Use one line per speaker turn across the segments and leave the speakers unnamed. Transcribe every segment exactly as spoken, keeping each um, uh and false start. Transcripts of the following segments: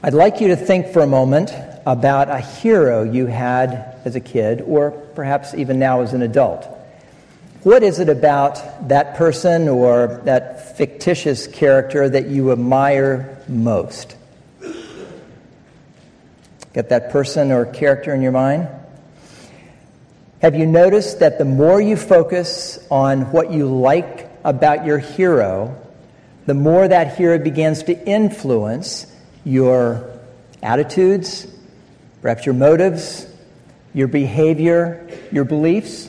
I'd like you to think for a moment about a hero you had as a kid, or perhaps even now as an adult. What is it about that person or that fictitious character that you admire most? Get that person or character in your mind? Have you noticed that the more you focus on what you like about your hero, the more that hero begins to influence your attitudes, perhaps your motives, your behavior, your beliefs?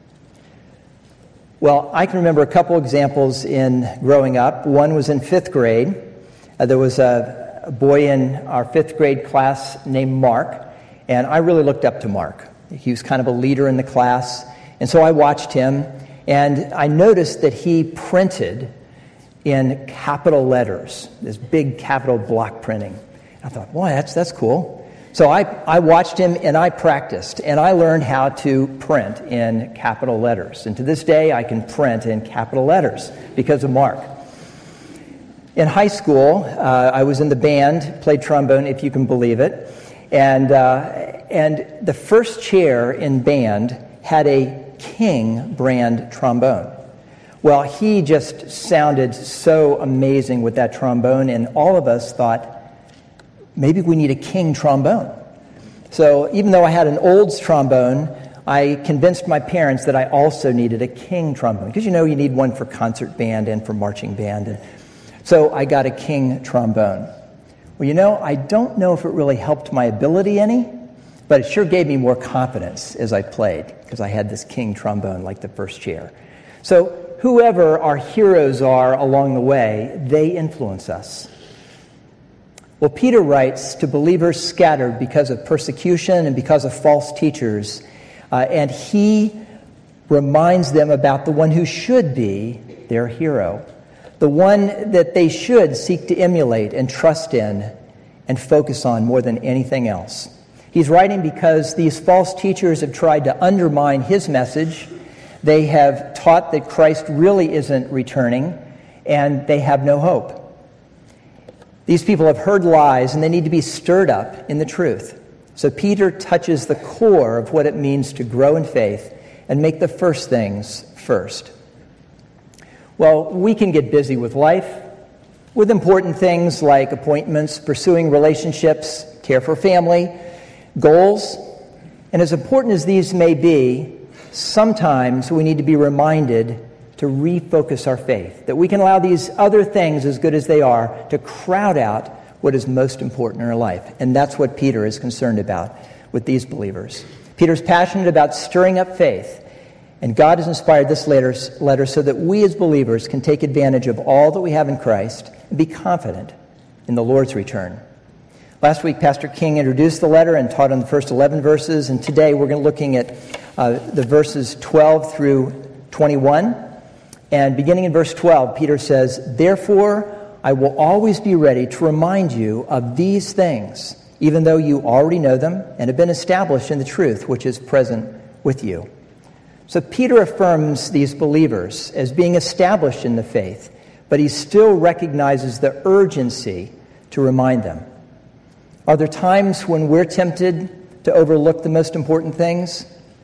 Well, I can remember a couple examples in growing up. One was in fifth grade. Uh, there was a, a boy in our fifth grade class named Mark, and I really looked up to Mark. He was kind of a leader in the class, and so I watched him, and I noticed that he printed in capital letters, this big capital block printing. I thought, boy, that's that's cool. So I, I watched him and I practiced, and I learned how to print in capital letters. And to this day, I can print in capital letters because of Mark. In high school, uh, I was in the band, played trombone, if you can believe it. And, uh, and the first chair in band had a King brand trombone. Well, he just sounded so amazing with that trombone, and all of us thought, maybe we need a King trombone. So even though I had an Olds trombone, I convinced my parents that I also needed a King trombone, because you know you need one for concert band and for marching band. And so I got a King trombone. Well, you know, I don't know if it really helped my ability any, but it sure gave me more confidence as I played, because I had this King trombone like the first chair. So whoever our heroes are along the way, they influence us. Well, Peter writes to believers scattered because of persecution and because of false teachers, uh, and he reminds them about the one who should be their hero, the one that they should seek to emulate and trust in and focus on more than anything else. He's writing because these false teachers have tried to undermine his message. They have taught that Christ really isn't returning, and they have no hope. These people have heard lies, and they need to be stirred up in the truth. So Peter touches the core of what it means to grow in faith and make the first things first. Well, we can get busy with life, with important things like appointments, pursuing relationships, care for family, goals. And as important as these may be, sometimes we need to be reminded to refocus our faith, that we can allow these other things, as good as they are, to crowd out what is most important in our life. And that's what Peter is concerned about with these believers. Peter's passionate about stirring up faith, and God has inspired this letter, letter so that we as believers can take advantage of all that we have in Christ and be confident in the Lord's return. Last week, Pastor King introduced the letter and taught on the first eleven verses, and today we're going to be looking at uh, the verses twelve through twenty-one. And beginning in verse twelve, Peter says, "Therefore, I will always be ready to remind you of these things, even though you already know them and have been established in the truth which is present with you." So Peter affirms these believers as being established in the faith, but he still recognizes the urgency to remind them. Are there times when we're tempted to overlook the most important things?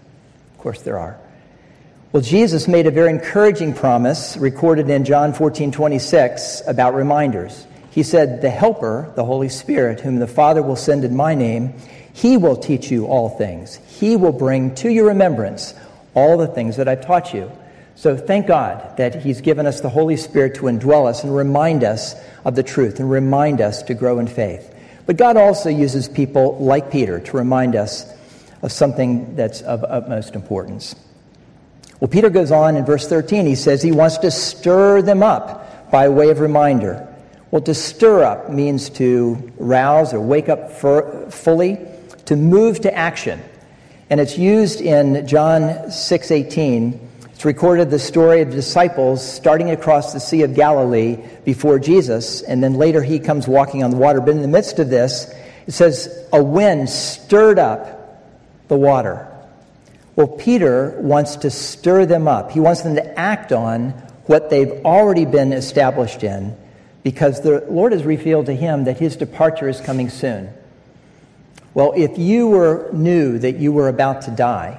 Of course there are. Well, Jesus made a very encouraging promise recorded in John fourteen twenty-six about reminders. He said, "The Helper, the Holy Spirit, whom the Father will send in my name, he will teach you all things. He will bring to your remembrance all the things that I've taught you." So thank God that he's given us the Holy Spirit to indwell us and remind us of the truth and remind us to grow in faith. But God also uses people like Peter to remind us of something that's of utmost importance. Well, Peter goes on in verse thirteen. He says he wants to stir them up by way of reminder. Well, to stir up means to rouse or wake up for, fully, to move to action. And it's used in John six eighteen. It's recorded the story of the disciples starting across the Sea of Galilee before Jesus, and then later he comes walking on the water. But in the midst of this, it says, a wind stirred up the water. Well, Peter wants to stir them up. He wants them to act on what they've already been established in, because the Lord has revealed to him that his departure is coming soon. Well, if you were knew that you were about to die,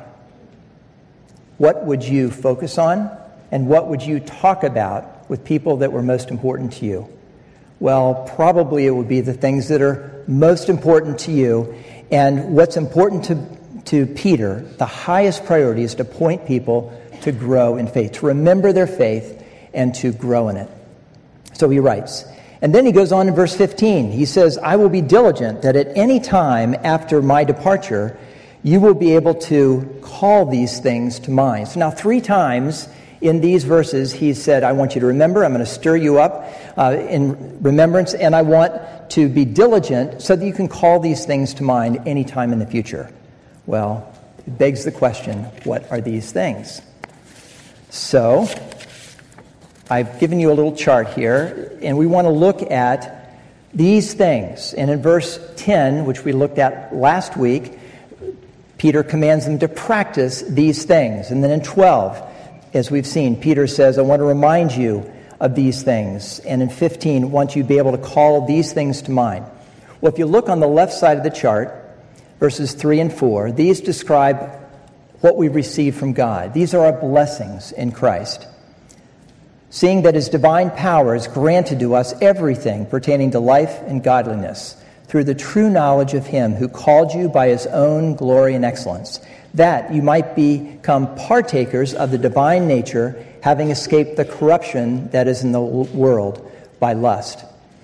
what would you focus on? And what would you talk about with people that were most important to you? Well, probably it would be the things that are most important to you. And what's important to, to Peter, the highest priority is to point people to grow in faith, to remember their faith and to grow in it. So he writes, and then he goes on in verse fifteen. He says, I will be diligent that at any time after my departure, you will be able to call these things to mind. So now three times in these verses, he said, I want you to remember, I'm going to stir you up uh, in remembrance, and I want to be diligent so that you can call these things to mind any time in the future. Well, it begs the question, what are these things? So, I've given you a little chart here, and we want to look at these things. And in verse ten, which we looked at last week, Peter commands them to practice these things. And then in twelve, as we've seen, Peter says, I want to remind you of these things. And in fifteen, want you to be able to call these things to mind. Well, if you look on the left side of the chart, verses three and four, these describe what we've received from God. These are our blessings in Christ. Seeing that his divine power has granted to us everything pertaining to life and godliness through the true knowledge of him who called you by his own glory and excellence, that you might become partakers of the divine nature, having escaped the corruption that is in the world by lust.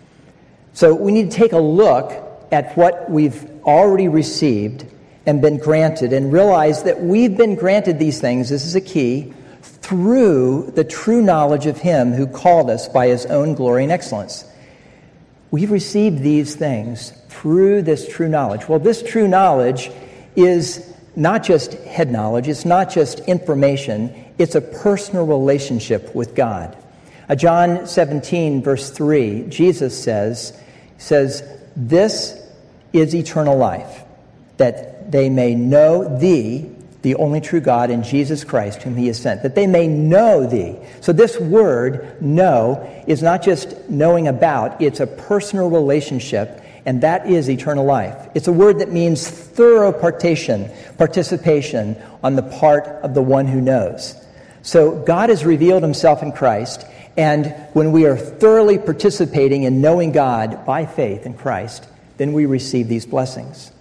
So we need to take a look at what we've already received and been granted and realize that we've been granted these things, this is a key, through the true knowledge of him who called us by his own glory and excellence. We've received these things through this true knowledge. Well, this true knowledge is not just head knowledge, it's not just information, it's a personal relationship with God. Uh, John seventeen, verse three, Jesus says, says, this is eternal life, that they may know thee, the only true God, and Jesus Christ, whom he has sent, that they may know thee. So this word, know, is not just knowing about, it's a personal relationship, and that is eternal life. It's a word that means thorough participation, participation on the part of the one who knows. So God has revealed himself in Christ, and when we are thoroughly participating in knowing God by faith in Christ, then we receive these blessings.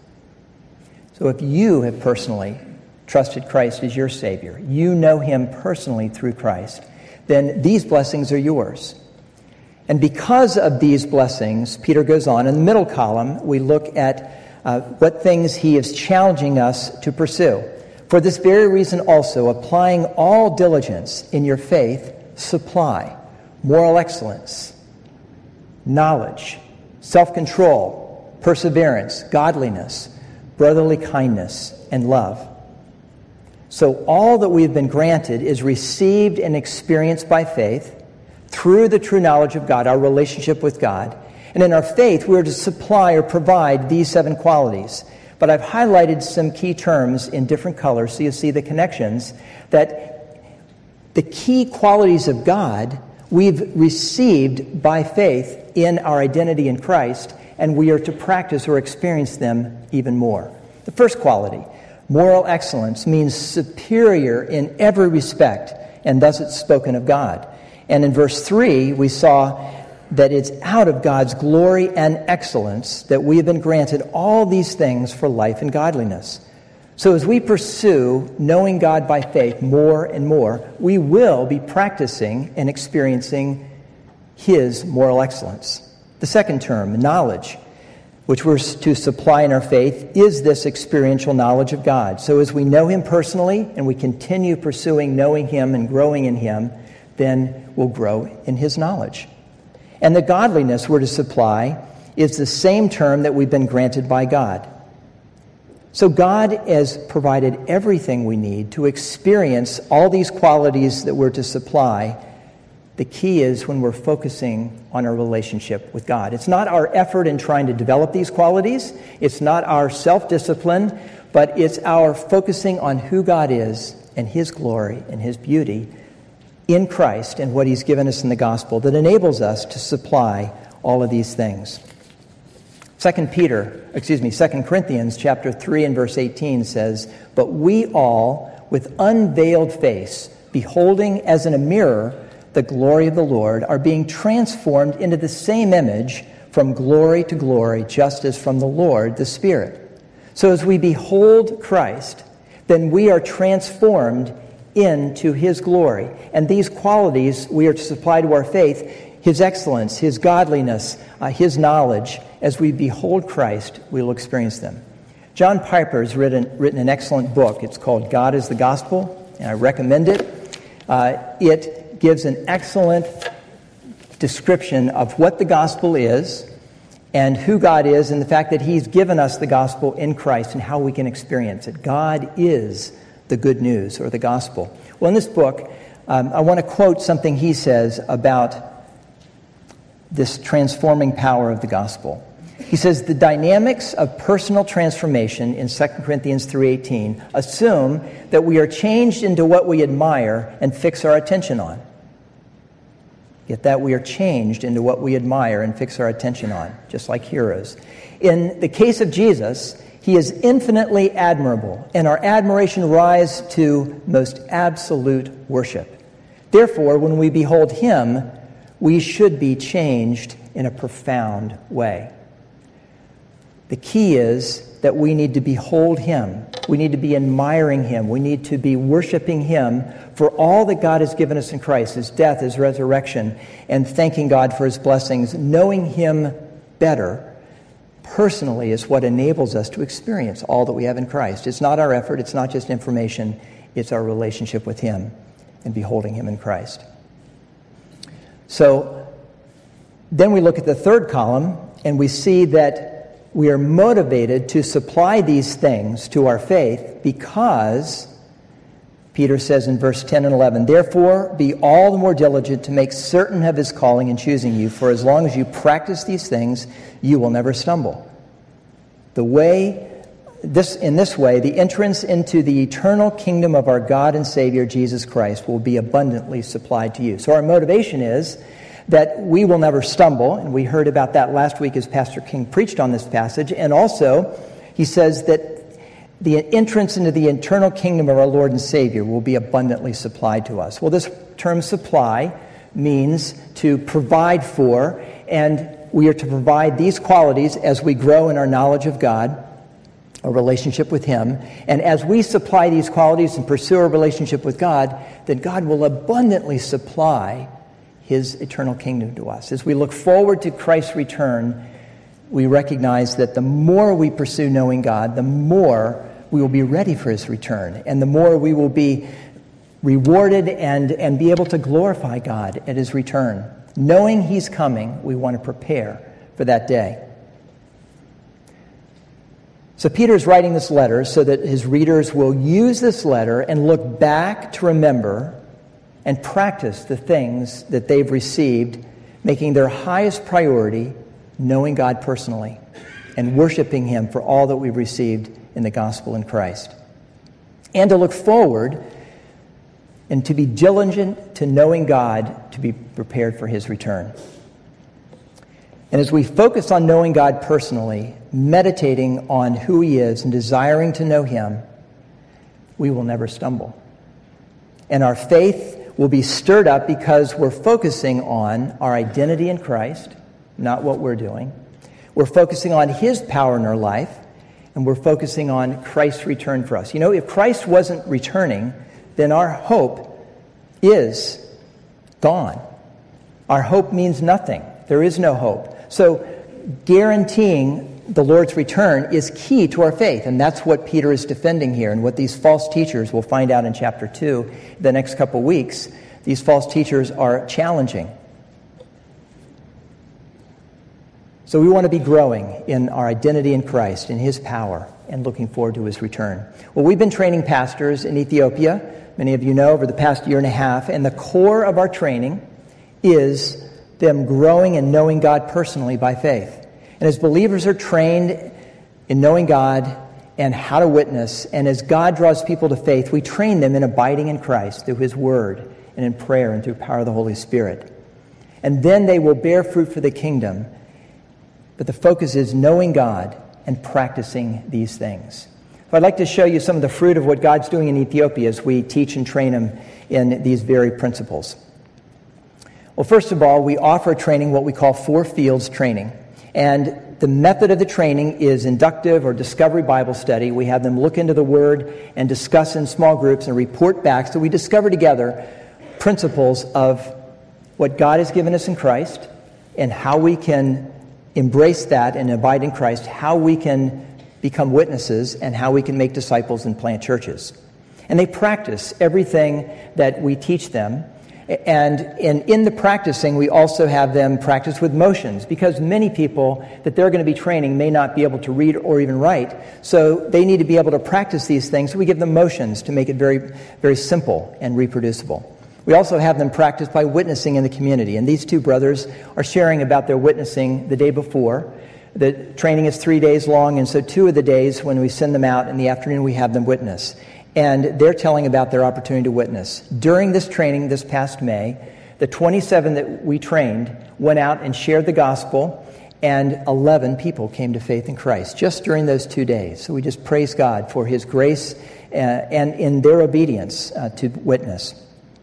So if you have personally trusted Christ as your Savior, you know him personally through Christ, then these blessings are yours. And because of these blessings, Peter goes on, in the middle column, we look at uh, what things he is challenging us to pursue. For this very reason also, applying all diligence in your faith, supply moral excellence, knowledge, self-control, perseverance, godliness, brotherly kindness, and love. So all that we've been granted is received and experienced by faith through the true knowledge of God, our relationship with God. And in our faith, we're to supply or provide these seven qualities. But I've highlighted some key terms in different colors so you see the connections, that the key qualities of God we've received by faith in our identity in Christ, and we are to practice or experience them even more. The first quality, moral excellence, means superior in every respect, and thus it's spoken of God. And in verse three, we saw that it's out of God's glory and excellence that we have been granted all these things for life and godliness. So as we pursue knowing God by faith more and more, we will be practicing and experiencing his moral excellence. The second term, knowledge, which we're to supply in our faith, is this experiential knowledge of God. So as we know him personally and we continue pursuing knowing him and growing in him, then we'll grow in his knowledge. And the godliness we're to supply is the same term that we've been granted by God. So God has provided everything we need to experience all these qualities that we're to supply. The key is when we're focusing on our relationship with God. It's not our effort in trying to develop these qualities. It's not our self-discipline, but it's our focusing on who God is and his glory and his beauty in Christ and what he's given us in the gospel that enables us to supply all of these things. Second Peter, excuse me, Second Corinthians chapter three and verse eighteen says, "But we all, with unveiled face, beholding as in a mirror the glory of the Lord, are being transformed into the same image from glory to glory, just as from the Lord, the Spirit." So as we behold Christ, then we are transformed into his glory. And these qualities we are to supply to our faith, his excellence, his godliness, uh, his knowledge. As we behold Christ, we will experience them. John Piper has written, written an excellent book. It's called God is the Gospel, and I recommend it. Uh, it gives an excellent description of what the gospel is and who God is, and the fact that he's given us the gospel in Christ and how we can experience it. God is the good news, or the gospel. Well, in this book, um, I want to quote something he says about this transforming power of the gospel. He says, "The dynamics of personal transformation in Second Corinthians three eighteen assume that we are changed into what we admire and fix our attention on." Yet that we are changed into what we admire and fix our attention on, just like heroes. In the case of Jesus, he is infinitely admirable, and our admiration rises to most absolute worship. Therefore, when we behold him, we should be changed in a profound way. The key is that we need to behold him. We need to be admiring him. We need to be worshiping him for all that God has given us in Christ, his death, his resurrection, and thanking God for his blessings. Knowing him better personally is what enables us to experience all that we have in Christ. It's not our effort. It's not just information. It's our relationship with him and beholding him in Christ. So then we look at the third column, and we see that we are motivated to supply these things to our faith because, Peter says in verse ten and eleven, "Therefore be all the more diligent to make certain of his calling and choosing you, for as long as you practice these things, you will never stumble." The way, this in this way, the entrance into the eternal kingdom of our God and Savior Jesus Christ will be abundantly supplied to you. So our motivation is that we will never stumble, and we heard about that last week as Pastor King preached on this passage. And also, he says that the entrance into the eternal kingdom of our Lord and Savior will be abundantly supplied to us. Well, this term supply means to provide for, and we are to provide these qualities as we grow in our knowledge of God, a relationship with him. And as we supply these qualities and pursue a relationship with God, then God will abundantly supply his eternal kingdom to us. As we look forward to Christ's return, we recognize that the more we pursue knowing God, the more we will be ready for his return, and the more we will be rewarded and, and be able to glorify God at his return. Knowing he's coming, we want to prepare for that day. So Peter's writing this letter so that his readers will use this letter and look back to remember and practice the things that they've received, making their highest priority knowing God personally and worshiping him for all that we've received in the gospel in Christ. And to look forward and to be diligent to knowing God, to be prepared for his return. And as we focus on knowing God personally, meditating on who he is and desiring to know him, we will never stumble. And our faith will be stirred up because we're focusing on our identity in Christ, not what we're doing. We're focusing on his power in our life, and we're focusing on Christ's return for us. You know, if Christ wasn't returning, then our hope is gone. Our hope means nothing. There is no hope. So guaranteeing the Lord's return is key to our faith, and that's what Peter is defending here, and what these false teachers, we'll find out in chapter two the next couple weeks, these false teachers are challenging. So we want to be growing in our identity in Christ, in his power, and looking forward to his return. Well, we've been training pastors in Ethiopia, many of you know, over the past year and a half, and the core of our training is them growing and knowing God personally by faith. And as believers are trained in knowing God and how to witness, and as God draws people to faith, we train them in abiding in Christ through his word and in prayer and through power of the Holy Spirit. And then they will bear fruit for the kingdom. But the focus is knowing God and practicing these things. So I'd like to show you some of the fruit of what God's doing in Ethiopia as we teach and train them in these very principles. Well, first of all, we offer training, what we call Four Fields training. And the method of the training is inductive or discovery Bible study. We have them look into the Word and discuss in small groups and report back. So we discover together principles of what God has given us in Christ and how we can embrace that and abide in Christ, how we can become witnesses, and how we can make disciples and plant churches. And they practice everything that we teach them. And in, in the practicing, we also have them practice with motions, because many people that they're going to be training may not be able to read or even write. So they need to be able to practice these things. So we give them motions to make it very, very simple and reproducible. We also have them practice by witnessing in the community. And these two brothers are sharing about their witnessing the day before. The training is three days long, and so two of the days when we send them out in the afternoon, we have them witness. And they're telling about their opportunity to witness. During this training this past May, the twenty-seven that we trained went out and shared the gospel, and eleven people came to faith in Christ just during those two days. So we just praise God for His grace uh, and in their obedience uh, to witness.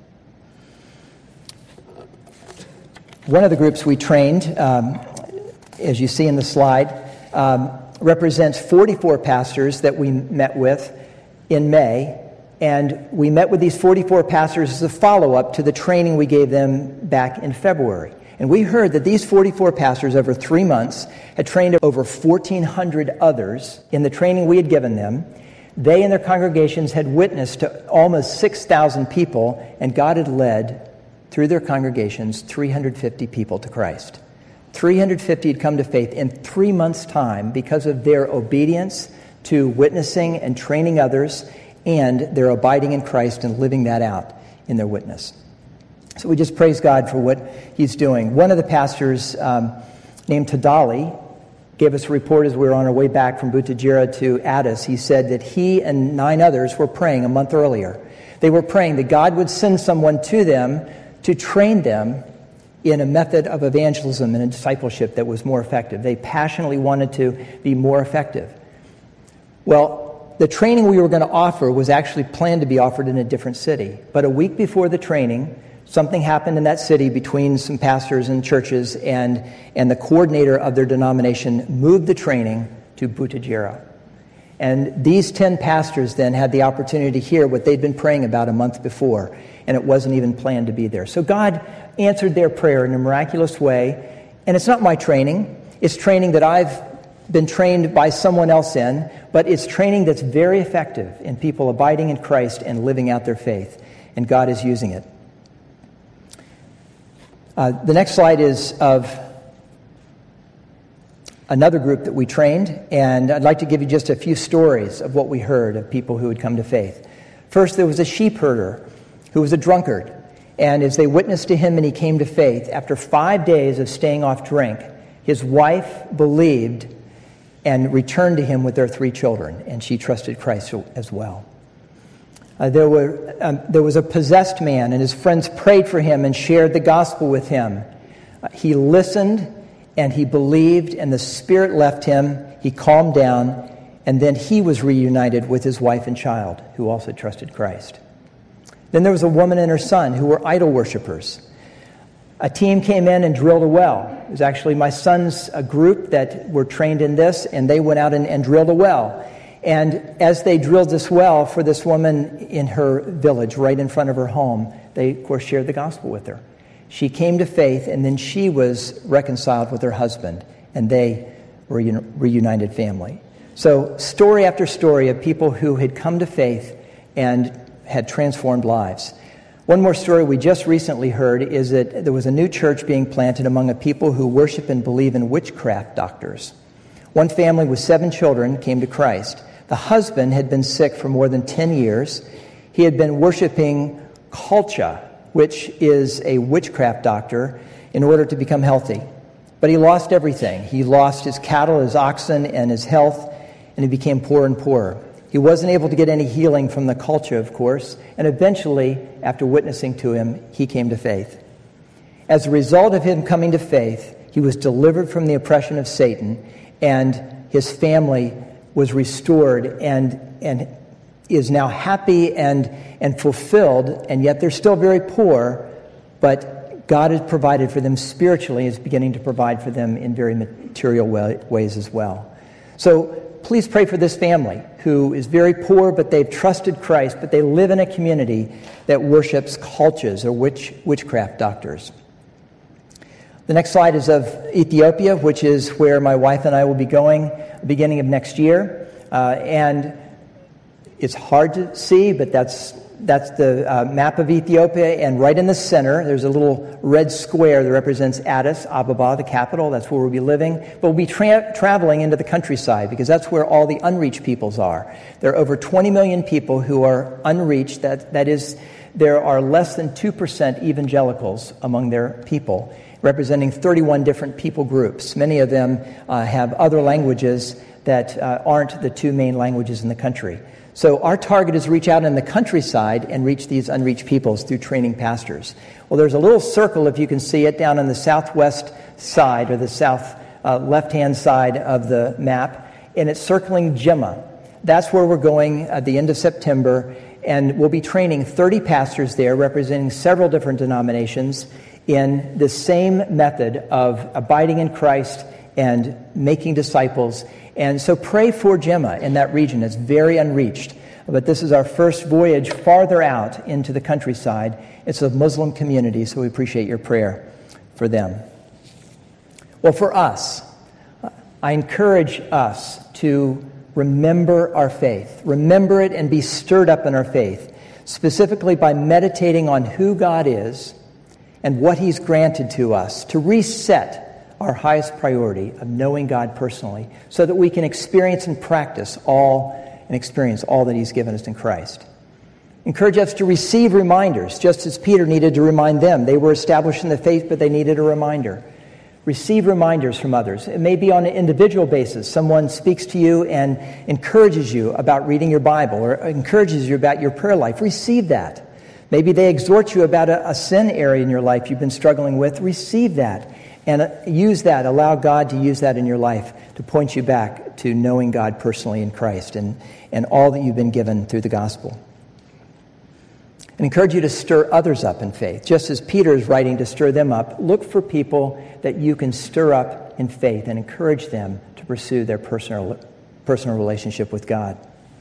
One of the groups we trained, um, as you see in the slide, um, represents forty-four pastors that we met with in May, and we met with these forty-four pastors as a follow-up to the training we gave them back in February. And we heard that these forty-four pastors over three months had trained over fourteen hundred others in the training we had given them. They and their congregations had witnessed to almost six thousand people, and God had led, through their congregations, three hundred fifty people to Christ. three hundred fifty had come to faith in three months' time because of their obedience to witnessing and training others, and their abiding in Christ and living that out in their witness. So we just praise God for what He's doing. One of the pastors, um, named Tadali, gave us a report as we were on our way back from Butajira to Addis. He said that he and nine others were praying a month earlier. They were praying that God would send someone to them to train them in a method of evangelism and a discipleship that was more effective. They passionately wanted to be more effective. Well, the training we were going to offer was actually planned to be offered in a different city. But a week before the training, something happened in that city between some pastors and churches, and, and the coordinator of their denomination moved the training to Butajira. And these ten pastors then had the opportunity to hear what they'd been praying about a month before, and it wasn't even planned to be there. So God answered their prayer in a miraculous way, and it's not my training. It's training that I've been trained by someone else in, but it's training that's very effective in people abiding in Christ and living out their faith, and God is using it. Uh, the next slide is of another group that we trained, and I'd like to give you just a few stories of what we heard of people who had come to faith. First, there was a sheep herder who was a drunkard, and as they witnessed to him and he came to faith, after five days of staying off drink, his wife believed and returned to him with their three children, and she trusted Christ as well. Uh, there were um, there was a possessed man, and his friends prayed for him and shared the gospel with him. Uh, he listened, and he believed, and the Spirit left him. He calmed down, and then he was reunited with his wife and child, who also trusted Christ. Then there was a woman and her son who were idol worshipers. A team came in and drilled a well. It was actually my son's a group that were trained in this, and they went out and, and drilled a well. And as they drilled this well for this woman in her village, right in front of her home, they, of course, shared the gospel with her. She came to faith, and then she was reconciled with her husband, and they were a reunited family. So story after story of people who had come to faith and had transformed lives. One more story we just recently heard is that there was a new church being planted among a people who worship and believe in witchcraft doctors. One family with seven children came to Christ. The husband had been sick for more than ten years. He had been worshiping Kulcha, which is a witchcraft doctor, in order to become healthy. But he lost everything. He lost his cattle, his oxen, and his health, and he became poorer and poorer. He wasn't able to get any healing from the culture, of course, and eventually, after witnessing to him, he came to faith. As a result of him coming to faith, he was delivered from the oppression of Satan, and his family was restored and and is now happy and, and fulfilled, and yet they're still very poor, but God has provided for them spiritually, is beginning to provide for them in very material way, ways as well. So please pray for this family who is very poor, but they've trusted Christ, but they live in a community that worships cultures or witch, witchcraft doctors. The next slide is of Ethiopia, which is where my wife and I will be going beginning of next year. Uh, and it's hard to see, but that's that's the uh, map of Ethiopia. And right in the center, there's a little red square that represents Addis Ababa, the capital. That's where we'll be living. But we'll be tra- traveling into the countryside because that's where all the unreached peoples are. There are over twenty million people who are unreached. That That is, there are less than two percent evangelicals among their people, representing thirty-one different people groups. Many of them uh, have other languages that uh, aren't the two main languages in the country. So our target is to reach out in the countryside and reach these unreached peoples through training pastors. Well, there's a little circle, if you can see it, down on the southwest side or the south uh, left-hand side of the map, and it's circling Jimma. That's where we're going at the end of September, and we'll be training thirty pastors there representing several different denominations in the same method of abiding in Christ and making disciples. And so pray for Jimma in that region. It's very unreached. But this is our first voyage farther out into the countryside. It's a Muslim community, so we appreciate your prayer for them. Well, for us, I encourage us to remember our faith. Remember it and be stirred up in our faith, specifically by meditating on who God is and what He's granted to us, to reset our highest priority of knowing God personally so that we can experience and practice all and experience all that He's given us in Christ. Encourage us to receive reminders, just as Peter needed to remind them. They were established in the faith, but they needed a reminder. Receive reminders from others. It may be on an individual basis. Someone speaks to you and encourages you about reading your Bible or encourages you about your prayer life. Receive that. Maybe they exhort you about a, a sin area in your life you've been struggling with. Receive that. And use that, allow God to use that in your life to point you back to knowing God personally in Christ and, and all that you've been given through the gospel. And encourage you to stir others up in faith. Just as Peter is writing to stir them up, look for people that you can stir up in faith and encourage them to pursue their personal, personal relationship with God.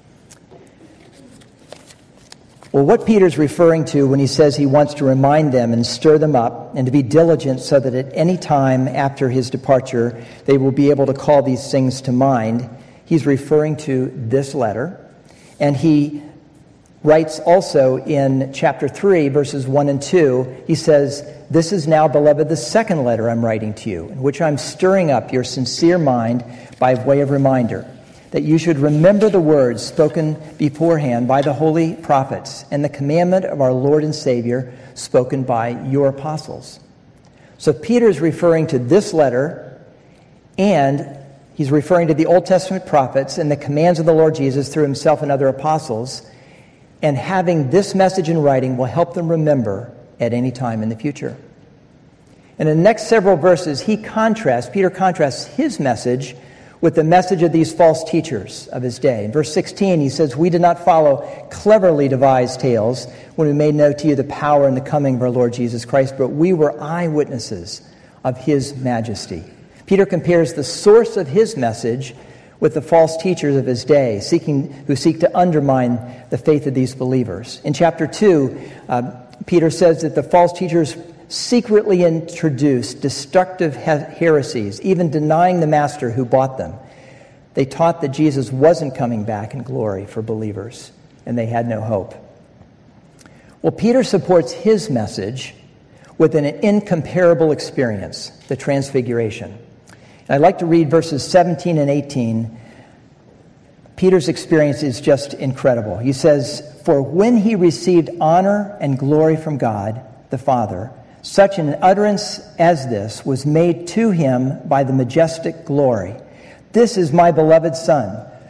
Well, what Peter's referring to when he says he wants to remind them and stir them up and to be diligent so that at any time after his departure they will be able to call these things to mind, he's referring to this letter. And he writes also in chapter three, verses one and two, he says, "This is now, beloved, the second letter I'm writing to you, in which I'm stirring up your sincere mind by way of reminder, that you should remember the words spoken beforehand by the holy prophets and the commandment of our Lord and Savior spoken by your apostles." So Peter is referring to this letter, and he's referring to the Old Testament prophets and the commands of the Lord Jesus through himself and other apostles, and having this message in writing will help them remember at any time in the future. And in the next several verses, he contrasts, Peter contrasts his message with the message of these false teachers of his day. In verse sixteen, he says, "We did not follow cleverly devised tales when we made known to you the power and the coming of our Lord Jesus Christ, but we were eyewitnesses of His majesty." Peter compares the source of his message with the false teachers of his day, seeking who seek to undermine the faith of these believers. In chapter two, uh, Peter says that the false teachers secretly introduced destructive heresies, even denying the master who bought them. They taught that Jesus wasn't coming back in glory for believers, and they had no hope. Well, Peter supports his message with an incomparable experience, the Transfiguration. And I'd like to read verses seventeen and eighteen. Peter's experience is just incredible. He says, "For when he received honor and glory from God, the Father, such an utterance as this was made to him by the majestic glory. This is my beloved Son,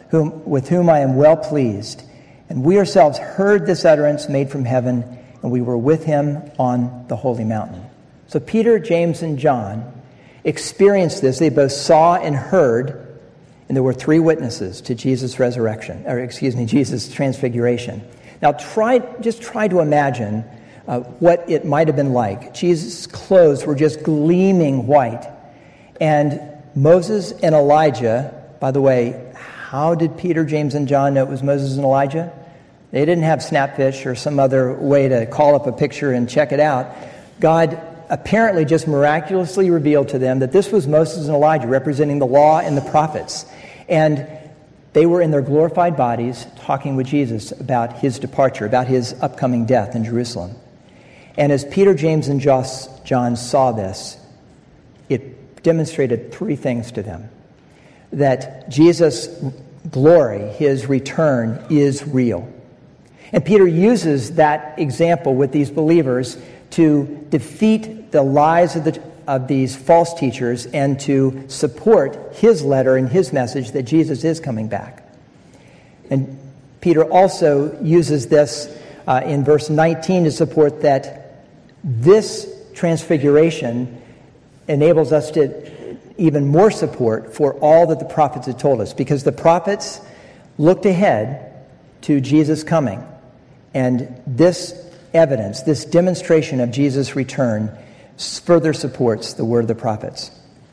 whom, with whom I am well pleased. And we ourselves heard this utterance made from heaven, and we were with him on the holy mountain. So Peter, James, and John experienced this. They both saw and heard, and there were three witnesses to Jesus' resurrection, or excuse me, Jesus' transfiguration. Now try, just try to imagine uh, what it might have been like. Jesus' clothes were just gleaming white. And Moses and Elijah, by the way, how did Peter, James, and John know it was Moses and Elijah? They didn't have Snapfish or some other way to call up a picture and check it out. God apparently just miraculously revealed to them that this was Moses and Elijah representing the law and the prophets. And they were in their glorified bodies talking with Jesus about his departure, about his upcoming death in Jerusalem. And as Peter, James, and John saw this, it demonstrated three things to them. That Jesus' glory, his return, is real. And Peter uses that example with these believers to defeat the lies of, the, of these false teachers and to support his letter and his message that Jesus is coming back. And Peter also uses this uh, in verse nineteen to support that this transfiguration enables us to even more support for all that the prophets had told us, because the prophets looked ahead to Jesus coming. And this evidence, this demonstration of Jesus' return further supports the word of the prophets.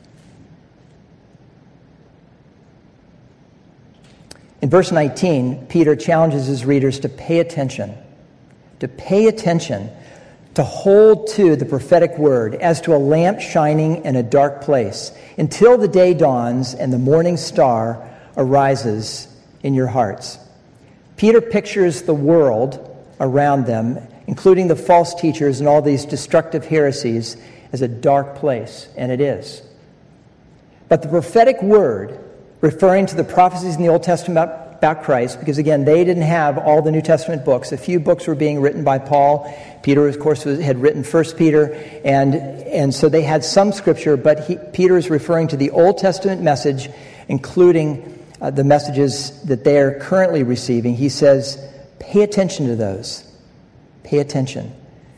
In verse nineteen, Peter challenges his readers to pay attention, to pay attention, to hold to the prophetic word as to a lamp shining in a dark place until the day dawns and the morning star arises in your hearts. Peter pictures the world around them, including the false teachers and all these destructive heresies, as a dark place, and it is. But the prophetic word, referring to the prophecies in the Old Testament about Christ, because again, they didn't have all the New Testament books. A few books were being written by Paul. Peter, of course, was, had written First Peter, and, and so they had some scripture, but he, Peter is referring to the Old Testament message, including uh, the messages that they are currently receiving. He says, pay attention to those. Pay attention.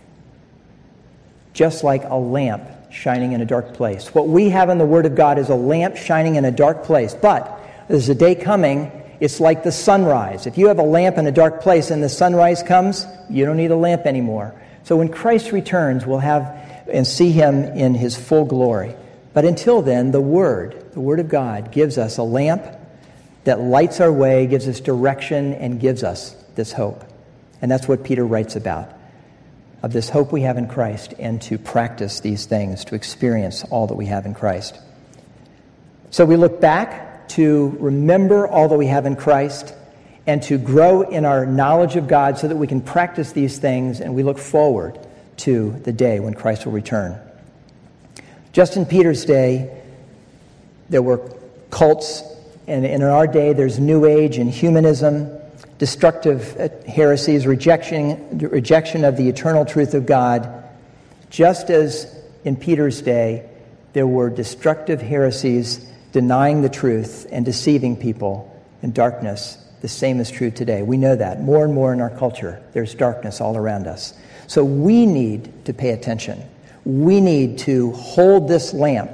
Just like a lamp shining in a dark place. What we have in the Word of God is a lamp shining in a dark place. But there's a day coming, it's like the sunrise. If you have a lamp in a dark place and the sunrise comes, you don't need a lamp anymore. So when Christ returns, we'll have and see him in his full glory. But until then, the Word, the Word of God, gives us a lamp that lights our way, gives us direction, and gives us this hope. And that's what Peter writes about, of this hope we have in Christ, and to practice these things, to experience all that we have in Christ. So we look back to remember all that we have in Christ and to grow in our knowledge of God so that we can practice these things, and we look forward to the day when Christ will return. Just in Peter's day, there were cults, and in our day there's New Age and humanism, destructive heresies, rejection, rejection of the eternal truth of God. Just as in Peter's day, there were destructive heresies denying the truth and deceiving people in darkness. The same is true today. We know that. More and more in our culture, there's darkness all around us. So we need to pay attention. We need to hold this lamp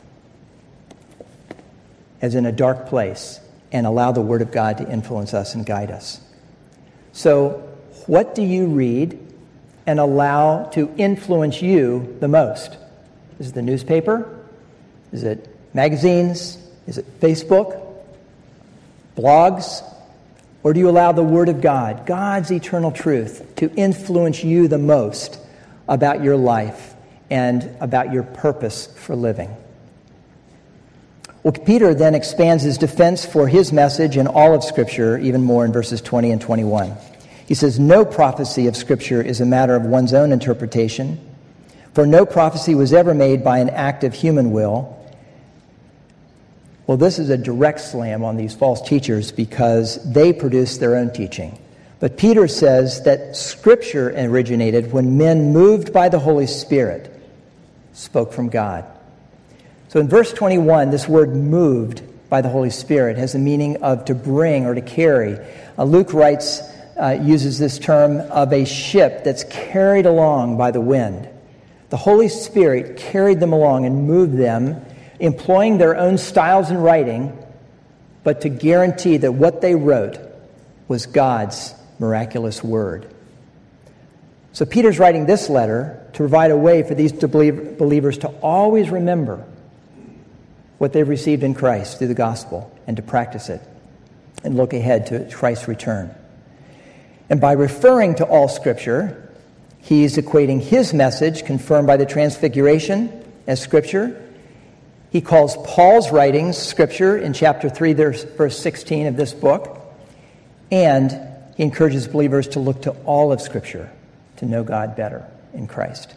as in a dark place and allow the Word of God to influence us and guide us. So, what do you read and allow to influence you the most? Is it the newspaper? Is it magazines? Is it Facebook? Blogs? Or do you allow the Word of God, God's eternal truth, to influence you the most about your life and about your purpose for living? Well, Peter then expands his defense for his message in all of Scripture even more in verses twenty and twenty-one. He says, no prophecy of Scripture is a matter of one's own interpretation, for no prophecy was ever made by an act of human will. Well, this is a direct slam on these false teachers because they produce their own teaching. But Peter says that Scripture originated when men moved by the Holy Spirit spoke from God. So in verse twenty-one, this word moved by the Holy Spirit has the meaning of to bring or to carry. Uh, Luke writes, uh, uses this term of a ship that's carried along by the wind. The Holy Spirit carried them along and moved them, employing their own styles in writing, but to guarantee that what they wrote was God's miraculous word. So Peter's writing this letter to provide a way for these believers to always remember what they've received in Christ through the gospel and to practice it and look ahead to Christ's return. And by referring to all Scripture, he's equating his message, confirmed by the Transfiguration, as Scripture. He calls Paul's writings Scripture in chapter three, verse sixteen of this book. And he encourages believers to look to all of Scripture to know God better in Christ.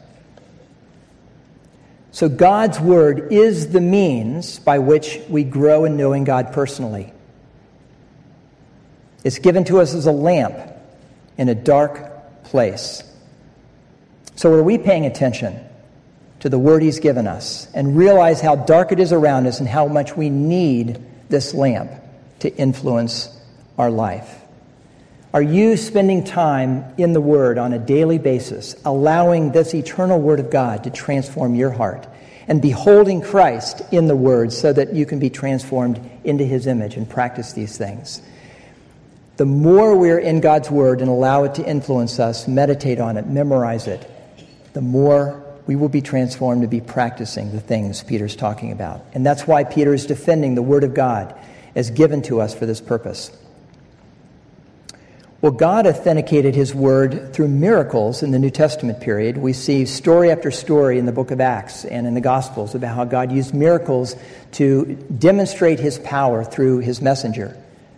So God's Word is the means by which we grow in knowing God personally. It's given to us as a lamp in a dark place. So are we paying attention to the Word He's given us and realize how dark it is around us and how much we need this lamp to influence our life? Are you spending time in the Word on a daily basis, allowing this eternal Word of God to transform your heart and beholding Christ in the Word so that you can be transformed into His image and practice these things? The more we're in God's Word and allow it to influence us, meditate on it, memorize it, the more we will be transformed to be practicing the things Peter's talking about. And that's why Peter is defending the Word of God as given to us for this purpose. Well, God authenticated His Word through miracles in the New Testament period. We see story after story in the book of Acts and in the Gospels about how God used miracles to demonstrate His power through His messenger.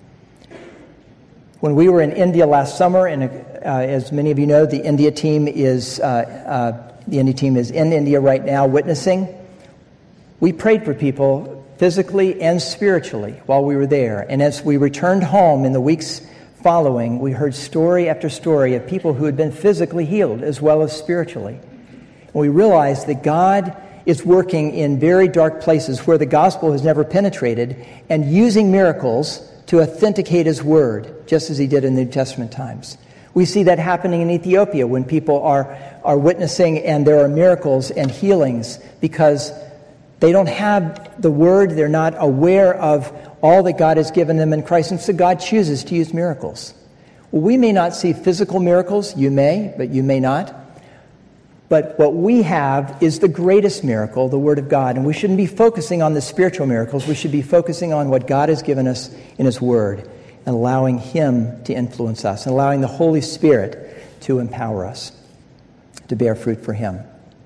When we were in India last summer, and uh, as many of you know, the India team is uh, uh, the India team is in India right now witnessing. We prayed for people physically and spiritually while we were there, and as we returned home in the weeks following, we heard story after story of people who had been physically healed as well as spiritually. And we realized that God is working in very dark places where the gospel has never penetrated and using miracles to authenticate His Word, just as He did in the New Testament times. We see that happening in Ethiopia when people are, are witnessing and there are miracles and healings because they don't have the Word, they're not aware of all that God has given them in Christ, and so God chooses to use miracles. Well, we may not see physical miracles, you may, but you may not. But what we have is the greatest miracle, the Word of God, and we shouldn't be focusing on the spiritual miracles. We should be focusing on what God has given us in His Word and allowing Him to influence us and allowing the Holy Spirit to empower us to bear fruit for Him.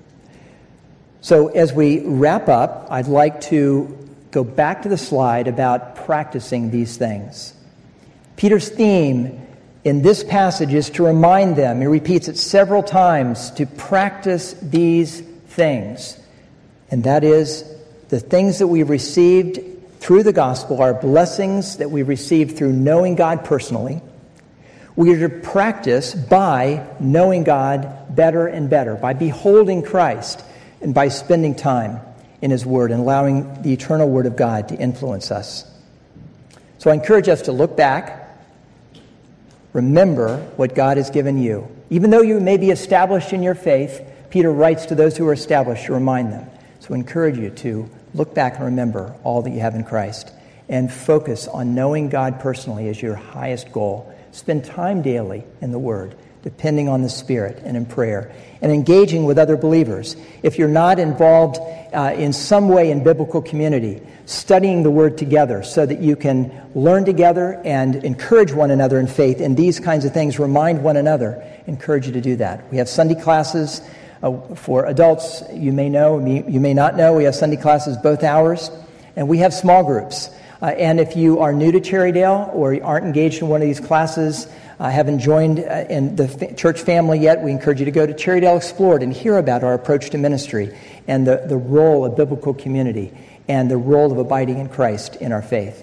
So as we wrap up, I'd like to go back to the slide about practicing these things. Peter's theme in this passage is to remind them, he repeats it several times, to practice these things. And that is the things that we've received through the gospel, our blessings that we've received through knowing God personally. We are to practice by knowing God better and better, by beholding Christ and by spending time in His Word and allowing the eternal Word of God to influence us. So I encourage us to look back, remember what God has given you. Even though you may be established in your faith, Peter writes to those who are established to remind them. So I encourage you to look back and remember all that you have in Christ and focus on knowing God personally as your highest goal. Spend time daily in the Word, depending on the Spirit and in prayer, and engaging with other believers. If you're not involved uh, in some way in biblical community, studying the Word together so that you can learn together and encourage one another in faith in these kinds of things, remind one another, encourage you to do that. We have Sunday classes uh, for adults. You may know, you may not know, we have Sunday classes both hours, and we have small groups. Uh, and if you are new to Cherrydale or aren't engaged in one of these classes, uh, haven't joined uh, in the f- church family yet, we encourage you to go to Cherrydale Explored and hear about our approach to ministry and the, the role of biblical community and the role of abiding in Christ in our faith.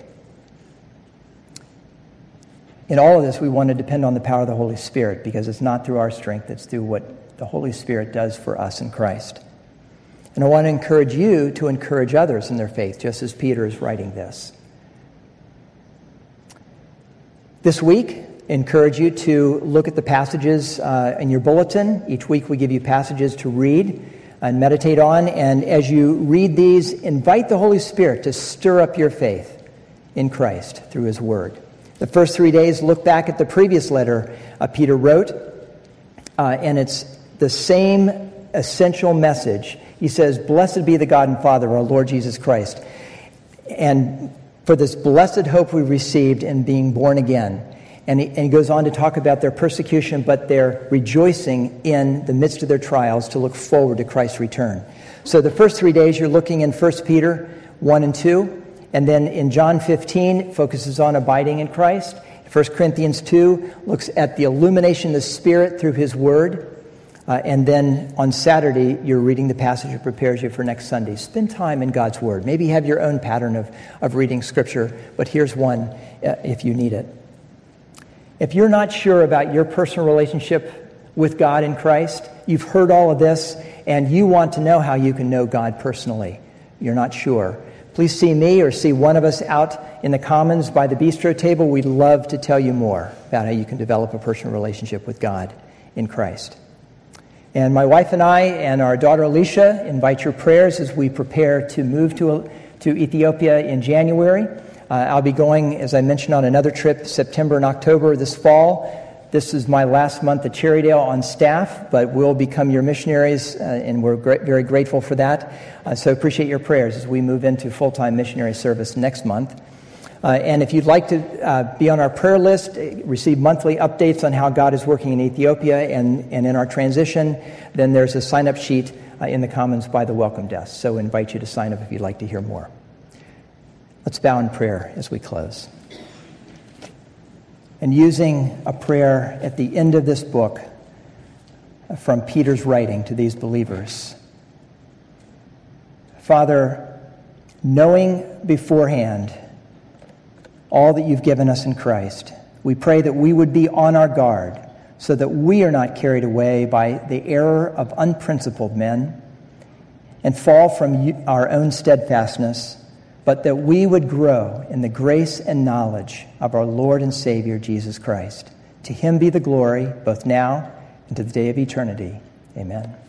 In all of this, we want to depend on the power of the Holy Spirit because it's not through our strength, it's through what the Holy Spirit does for us in Christ. And I want to encourage you to encourage others in their faith, just as Peter is writing this. This week, I encourage you to look at the passages uh, in your bulletin. Each week we give you passages to read and meditate on. And as you read these, invite the Holy Spirit to stir up your faith in Christ through His Word. The first three days, look back at the previous letter uh, Peter wrote, uh, and it's the same essential message. He says, "Blessed be the God and Father of our Lord Jesus Christ, and for this blessed hope we received in being born again." And he, and he goes on to talk about their persecution, but their rejoicing in the midst of their trials to look forward to Christ's return. So the first three days you're looking in First Peter one and two, and then in John fifteen it focuses on abiding in Christ. First Corinthians two looks at the illumination of the Spirit through His Word. Uh, and then on Saturday, you're reading the passage that prepares you for next Sunday. Spend time in God's Word. Maybe you have your own pattern of, of reading Scripture, but here's one uh, if you need it. If you're not sure about your personal relationship with God in Christ, you've heard all of this, and you want to know how you can know God personally. You're not sure. Please see me or see one of us out in the Commons by the bistro table. We'd love to tell you more about how you can develop a personal relationship with God in Christ. And my wife and I and our daughter Alicia invite your prayers as we prepare to move to, to Ethiopia in January. Uh, I'll be going, as I mentioned, on another trip September and October this fall. This is my last month at Cherrydale on staff, but we'll become your missionaries, uh, and we're gra- very grateful for that. Uh, so appreciate your prayers as we move into full-time missionary service next month. Uh, and if you'd like to uh, be on our prayer list, receive monthly updates on how God is working in Ethiopia and, and in our transition, then there's a sign-up sheet uh, in the Commons by the welcome desk. So I invite you to sign up if you'd like to hear more. Let's bow in prayer as we close. And using a prayer at the end of this book from Peter's writing to these believers. Father, knowing beforehand all that you've given us in Christ, we pray that we would be on our guard so that we are not carried away by the error of unprincipled men and fall from our own steadfastness, but that we would grow in the grace and knowledge of our Lord and Savior, Jesus Christ. To Him be the glory, both now and to the day of eternity. Amen.